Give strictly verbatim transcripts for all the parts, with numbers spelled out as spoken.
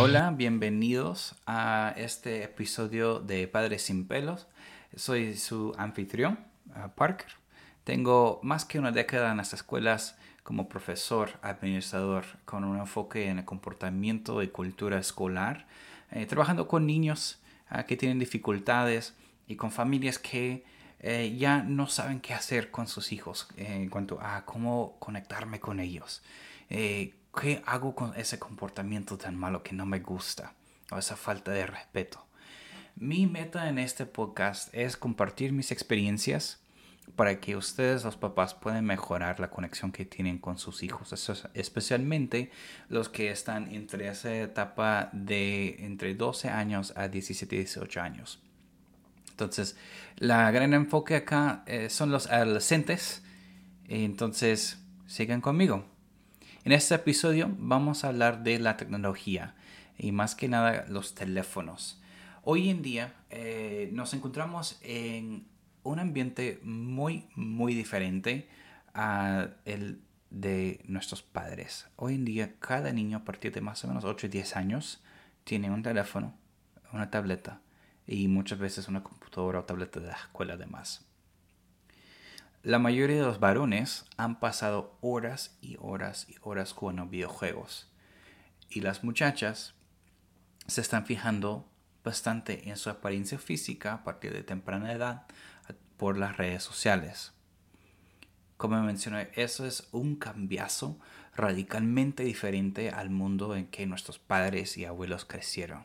Hola, bienvenidos a este episodio de Padres sin Pelos. Soy su anfitrión, uh, Parker. Tengo más que una década en las escuelas como profesor, administrador, con un enfoque en el comportamiento y cultura escolar, eh, trabajando con niños uh, que tienen dificultades y con familias que eh, ya no saben qué hacer con sus hijos eh, en cuanto a cómo conectarme con ellos. Eh, ¿Qué hago con ese comportamiento tan malo que no me gusta? O esa falta de respeto. Mi meta en este podcast es compartir mis experiencias para que ustedes, los papás, puedan mejorar la conexión que tienen con sus hijos. Eso es, especialmente los que están entre esa etapa de entre doce años a diecisiete, dieciocho años. Entonces, la gran enfoque acá eh, son los adolescentes. Entonces, sigan conmigo. En este episodio vamos a hablar de la tecnología y más que nada los teléfonos. Hoy en día eh, nos encontramos en un ambiente muy, muy diferente a el de nuestros padres. Hoy en día cada niño a partir de más o menos ocho o diez años tiene un teléfono, una tableta y muchas veces una computadora o tableta de la escuela además. La mayoría de los varones han pasado horas y horas y horas jugando videojuegos. Y las muchachas se están fijando bastante en su apariencia física a partir de temprana edad por las redes sociales. Como mencioné, eso es un cambiazo radicalmente diferente al mundo en que nuestros padres y abuelos crecieron.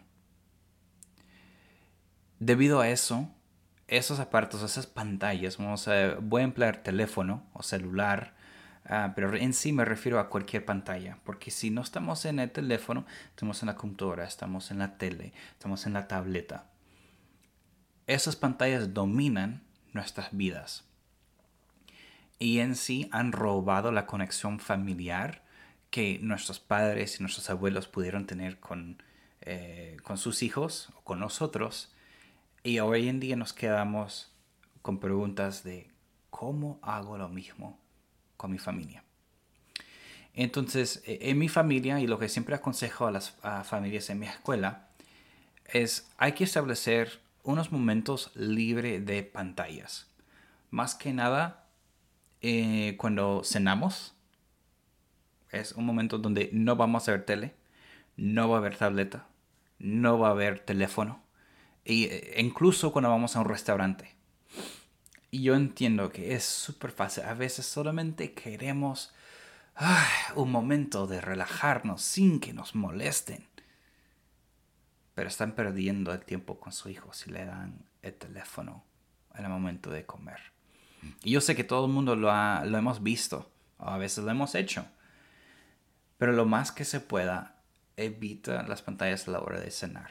Debido a eso, esos aparatos, esas pantallas, vamos a, voy a emplear teléfono o celular, uh, pero en sí me refiero a cualquier pantalla, porque si no estamos en el teléfono, estamos en la computadora, estamos en la tele, estamos en la tableta. Esas pantallas dominan nuestras vidas y en sí han robado la conexión familiar que nuestros padres y nuestros abuelos pudieron tener con, eh, con sus hijos o con nosotros. Y hoy en día nos quedamos con preguntas de cómo hago lo mismo con mi familia. Entonces, en mi familia, y lo que siempre aconsejo a las a familias en mi escuela, es hay que establecer unos momentos libres de pantallas. Más que nada, eh, cuando cenamos, es un momento donde no vamos a ver tele, no va a haber tableta, no va a haber teléfono, e incluso cuando vamos a un restaurante. Y yo entiendo que es súper fácil. A veces solamente queremos ah, un momento de relajarnos sin que nos molesten. Pero están perdiendo el tiempo con su hijo si le dan el teléfono en el momento de comer. Y yo sé que todo el mundo lo, ha, lo hemos visto. O a veces lo hemos hecho. Pero lo más que se pueda, evita las pantallas a la hora de cenar.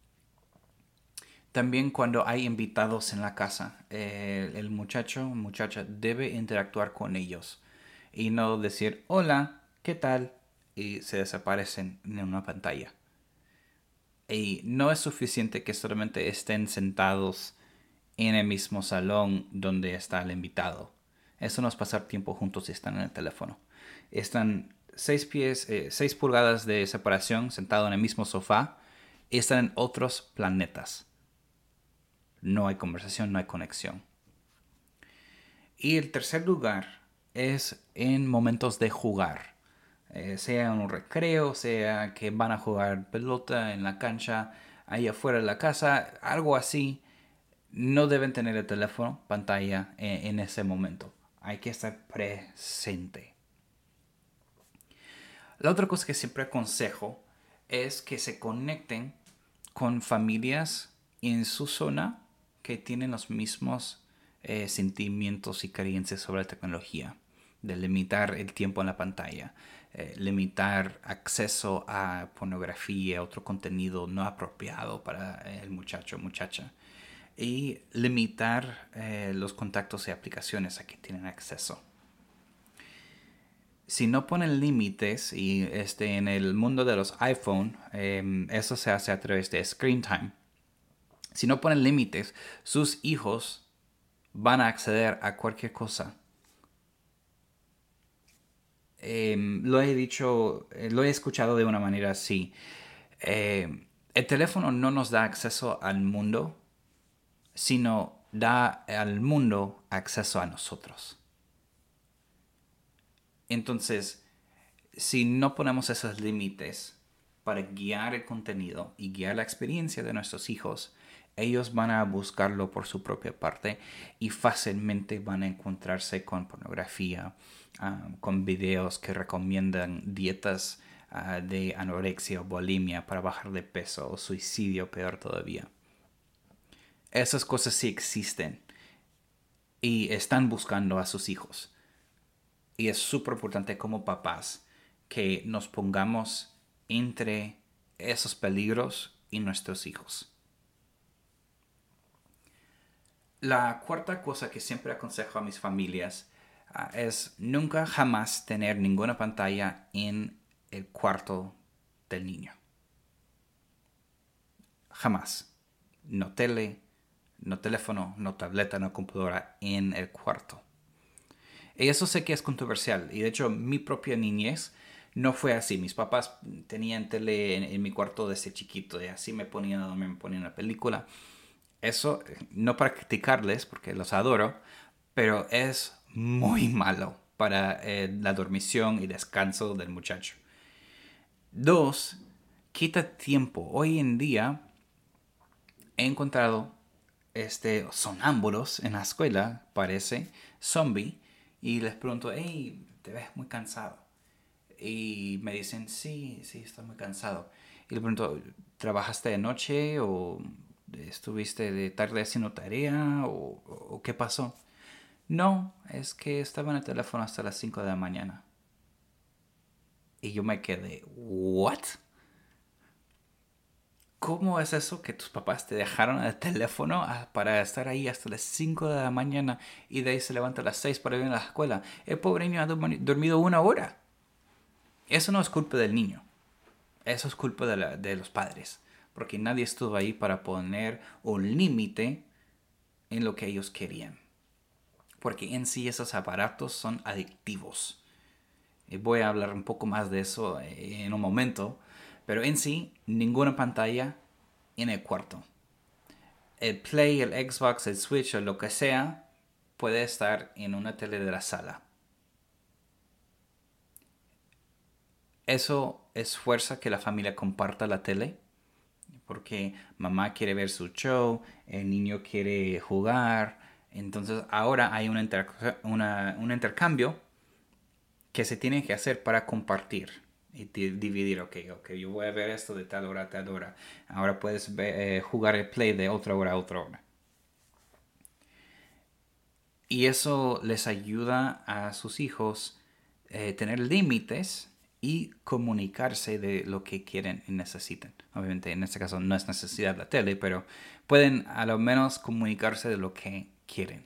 También cuando hay invitados en la casa, eh, el muchacho o muchacha debe interactuar con ellos y no decir hola, ¿qué tal? Y se desaparecen en una pantalla. Y no es suficiente que solamente estén sentados en el mismo salón donde está el invitado. Eso no es pasar tiempo juntos si están en el teléfono. Están seis pies, eh, seis pulgadas de separación, sentados en el mismo sofá, y están en otros planetas. No hay conversación, no hay conexión. Y el tercer lugar es en momentos de jugar. Eh, sea en un recreo, sea que van a jugar pelota en la cancha, ahí afuera de la casa, algo así. No deben tener el teléfono, pantalla en, en ese momento. Hay que estar presente. La otra cosa que siempre aconsejo es que se conecten con familias en su zona que tienen los mismos eh, sentimientos y creencias sobre la tecnología, de limitar el tiempo en la pantalla, eh, limitar acceso a pornografía, otro contenido no apropiado para el muchacho o muchacha, y limitar eh, los contactos y aplicaciones a que tienen acceso. Si no ponen límites, y este, en el mundo de los iPhone, eh, eso se hace a través de Screen Time. Si no ponen límites, sus hijos van a acceder a cualquier cosa. Eh, lo he dicho, eh, lo he escuchado de una manera así. Eh, el teléfono no nos da acceso al mundo, sino da al mundo acceso a nosotros. Entonces, si no ponemos esos límites para guiar el contenido y guiar la experiencia de nuestros hijos, ellos van a buscarlo por su propia parte y fácilmente van a encontrarse con pornografía, uh, con videos que recomiendan dietas uh, de anorexia o bulimia para bajar de peso o suicidio, peor todavía. Esas cosas sí existen y están buscando a sus hijos. Y es súper importante como papás que nos pongamos entre esos peligros y nuestros hijos. La cuarta cosa que siempre aconsejo a mis familias uh, es nunca jamás tener ninguna pantalla en el cuarto del niño. Jamás. No tele, no teléfono, no tableta, no computadora en el cuarto. Y eso sé que es controversial. Y de hecho mi propia niñez no fue así. Mis papás tenían tele en, en mi cuarto desde chiquito y así me ponían a dormir, me ponían una película. Eso, no para criticarles, porque los adoro, pero es muy malo para eh, la dormición y descanso del muchacho. Dos, quita tiempo. Hoy en día he encontrado este, sonámbulos en la escuela, parece, zombie, y les pregunto, hey, te ves muy cansado. Y me dicen, sí, sí, estoy muy cansado. Y le pregunto, ¿trabajaste de noche o estuviste de tarde haciendo tarea o, o qué pasó? No, es que estaba en el teléfono hasta las cinco de la mañana. Y yo me quedé, ¿what? ¿Cómo es eso que tus papás te dejaron el teléfono para estar ahí hasta las cinco de la mañana y de ahí se levanta a las seis para ir a la escuela? El pobre niño ha dormido una hora. Eso no es culpa del niño. Eso es culpa de, la, de los padres. Porque nadie estuvo ahí para poner un límite en lo que ellos querían. Porque en sí esos aparatos son adictivos. Voy a hablar un poco más de eso en un momento. Pero en sí, ninguna pantalla en el cuarto. El Play, el Xbox, el Switch o lo que sea puede estar en una tele de la sala. Eso esfuerza que la familia comparta la tele porque mamá quiere ver su show, el niño quiere jugar. Entonces ahora hay una inter una, un intercambio que se tiene que hacer para compartir y dividir. Ok, ok, yo voy a ver esto de tal hora a tal hora. Ahora puedes ver, eh, jugar el Play de otra hora a otra hora. Y eso les ayuda a sus hijos eh, tener límites y comunicarse de lo que quieren y necesitan. Obviamente en este caso no es necesidad de la tele, pero pueden a lo menos comunicarse de lo que quieren.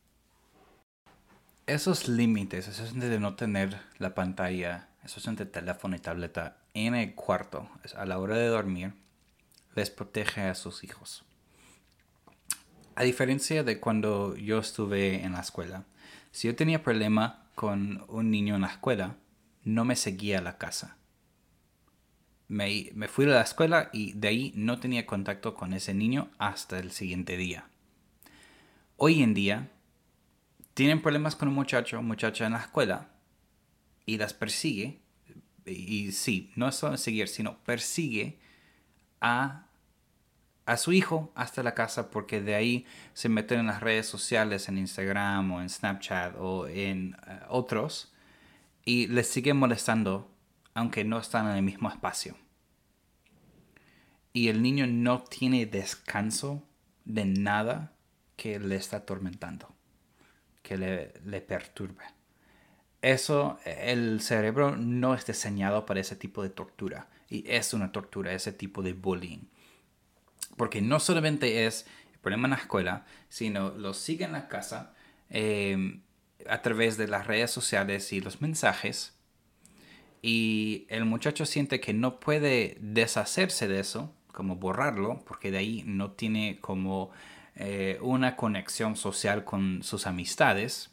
Esos límites, eso es de no tener la pantalla, eso es entre teléfono y tableta en el cuarto, a la hora de dormir, les protege a sus hijos. A diferencia de cuando yo estuve en la escuela, si yo tenía problema con un niño en la escuela, no me seguía a la casa. Me, me fui a la escuela y de ahí no tenía contacto con ese niño hasta el siguiente día. Hoy en día, tienen problemas con un muchacho o muchacha en la escuela y las persigue, y sí, no es solo seguir, sino persigue a a su hijo hasta la casa porque de ahí se meten en las redes sociales, en Instagram o en Snapchat o en uh, otros y les siguen molestando aunque no están en el mismo espacio. Y el niño no tiene descanso de nada que le está atormentando, que le, le perturbe. Eso, el cerebro no es diseñado para ese tipo de tortura. Y es una tortura, ese tipo de bullying. Porque no solamente es el problema en la escuela, sino lo sigue en la casa eh, a través de las redes sociales y los mensajes. Y el muchacho siente que no puede deshacerse de eso, como borrarlo, porque de ahí no tiene como eh, una conexión social con sus amistades.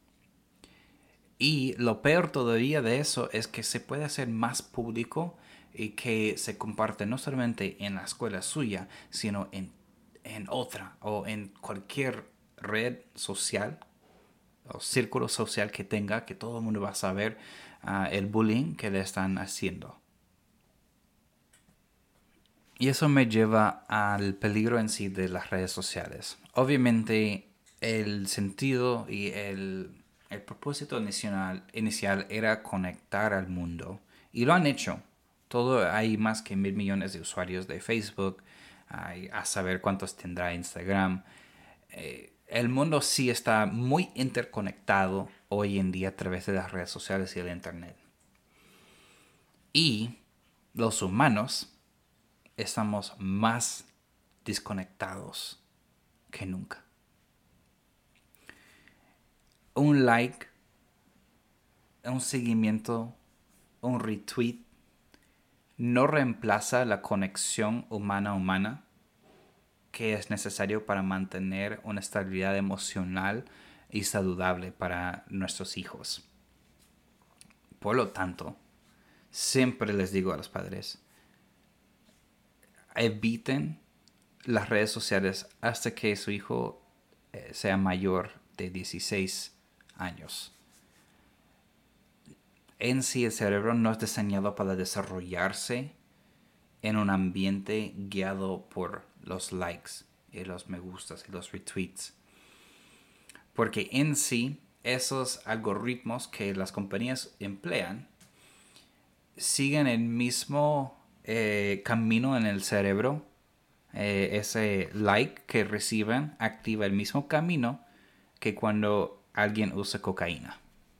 Y lo peor todavía de eso es que se puede hacer más público y que se comparte no solamente en la escuela suya, sino en, en otra o en cualquier red social o círculo social que tenga, que todo el mundo va a saber uh, el bullying que le están haciendo. Y eso me lleva al peligro en sí de las redes sociales. Obviamente el sentido y el, el propósito inicial, inicial era conectar al mundo. Y lo han hecho. Todo, hay más que mil millones de usuarios de Facebook. Hay a saber cuántos tendrá Instagram. Eh, el mundo sí está muy interconectado hoy en día a través de las redes sociales y el internet. Y los humanos estamos más desconectados que nunca. Un like, un seguimiento, un retweet no reemplaza la conexión humana-humana que es necesario para mantener una estabilidad emocional y saludable para nuestros hijos. Por lo tanto, siempre les digo a los padres, eviten las redes sociales hasta que su hijo eh, sea mayor de dieciséis años. En sí, el cerebro no es diseñado para desarrollarse en un ambiente guiado por los likes y los me gustas y los retweets. Porque en sí, esos algoritmos que las compañías emplean siguen el mismo eh, camino en el cerebro. Eh, ese like que reciben activa el mismo camino que cuando alguien usa cocaína.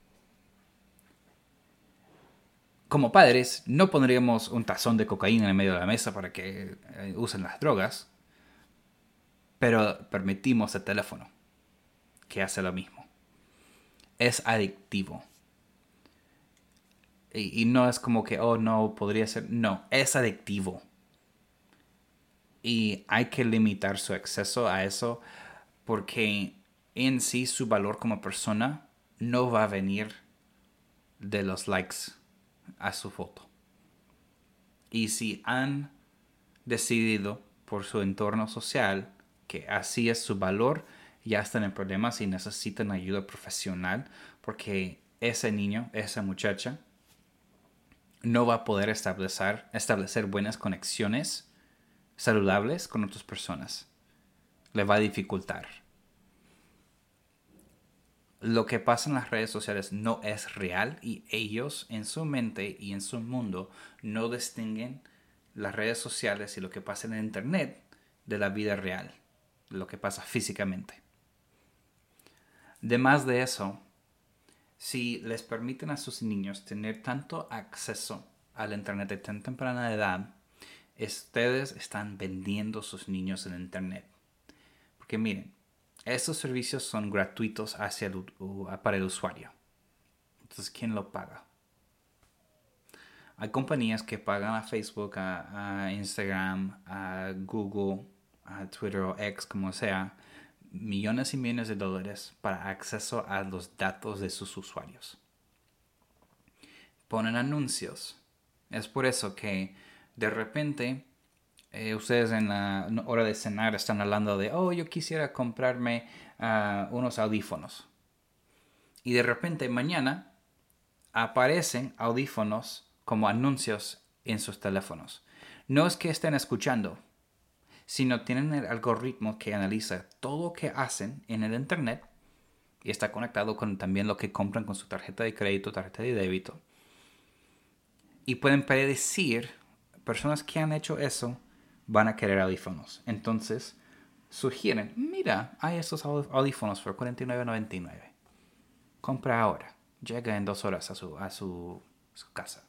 Como padres, no pondríamos un tazón de cocaína en el medio de la mesa para que eh, usen las drogas, pero permitimos el teléfono, que hace lo mismo. Es adictivo. Y, y no es como que, oh, no, podría ser. No, es adictivo. Y hay que limitar su acceso a eso porque en sí su valor como persona no va a venir de los likes a su foto. Y si han decidido por su entorno social que así es su valor, ya están en problemas y necesitan ayuda profesional porque ese niño, esa muchacha, no va a poder establecer, establecer buenas conexiones saludables con otras personas. Le va a dificultar. Lo que pasa en las redes sociales no es real y ellos en su mente y en su mundo no distinguen las redes sociales y lo que pasa en el internet de la vida real, de lo que pasa físicamente. Además de eso, si les permiten a sus niños tener tanto acceso al internet de tan temprana edad, ustedes están vendiendo sus niños en el internet. Porque miren, estos servicios son gratuitos hacia el, para el usuario. Entonces, ¿quién lo paga? Hay compañías que pagan a Facebook, a, a Instagram, a Google, a Twitter o X, como sea, millones y millones de dólares para acceso a los datos de sus usuarios. Ponen anuncios. Es por eso que de repente eh, ustedes en la hora de cenar están hablando de, oh, yo quisiera comprarme uh, unos audífonos. Y de repente mañana aparecen audífonos como anuncios en sus teléfonos. No es que estén escuchando, sino tienen el algoritmo que analiza todo lo que hacen en el internet y está conectado con también lo que compran con su tarjeta de crédito, tarjeta de débito. Y pueden predecir, personas que han hecho eso van a querer audífonos. Entonces sugieren, mira, hay estos audífonos por cuarenta y nueve noventa y nueve. Compra ahora. Llega en dos horas a su, a su, su casa.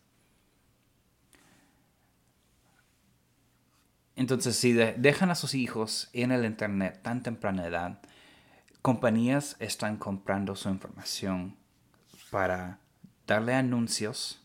Entonces, si de, dejan a sus hijos en el internet tan temprana edad, compañías están comprando su información para darle anuncios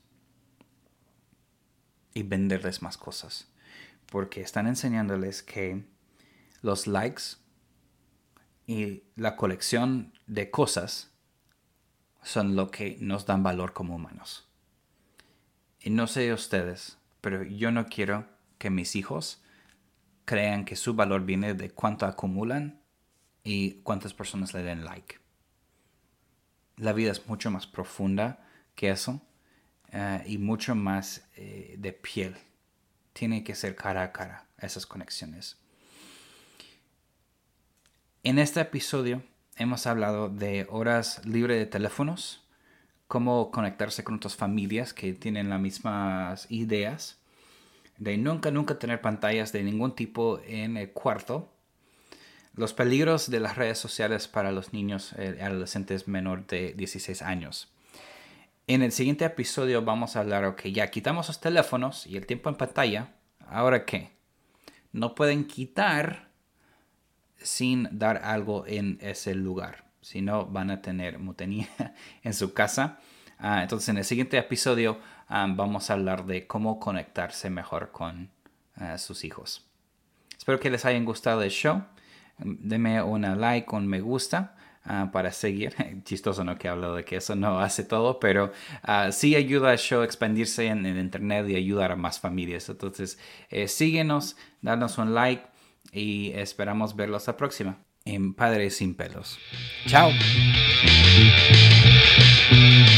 y venderles más cosas. Porque están enseñándoles que los likes y la colección de cosas son lo que nos dan valor como humanos. Y no sé ustedes, pero yo no quiero que mis hijos crean que su valor viene de cuánto acumulan y cuántas personas le den like. La vida es mucho más profunda que eso uh, y mucho más eh, de piel. Tiene que ser cara a cara esas conexiones. En este episodio hemos hablado de horas libres de teléfonos, cómo conectarse con otras familias que tienen las mismas ideas, de nunca, nunca tener pantallas de ningún tipo en el cuarto, los peligros de las redes sociales para los niños y eh, adolescentes menor de dieciséis años. En el siguiente episodio vamos a hablar, ok, ya quitamos los teléfonos y el tiempo en pantalla, ¿ahora qué? No pueden quitar sin dar algo en ese lugar, si no van a tener monotonía en su casa. Uh, entonces en el siguiente episodio um, vamos a hablar de cómo conectarse mejor con uh, sus hijos. Espero que les haya gustado el show. Denme una like, un me gusta uh, para seguir. Chistoso, ¿no? Que hablo de que eso no hace todo, pero uh, sí ayuda al show a expandirse en el internet y ayudar a más familias. Entonces eh, síguenos, danos un like y esperamos verlos la próxima en Padres Sin Pelos. ¡Chao!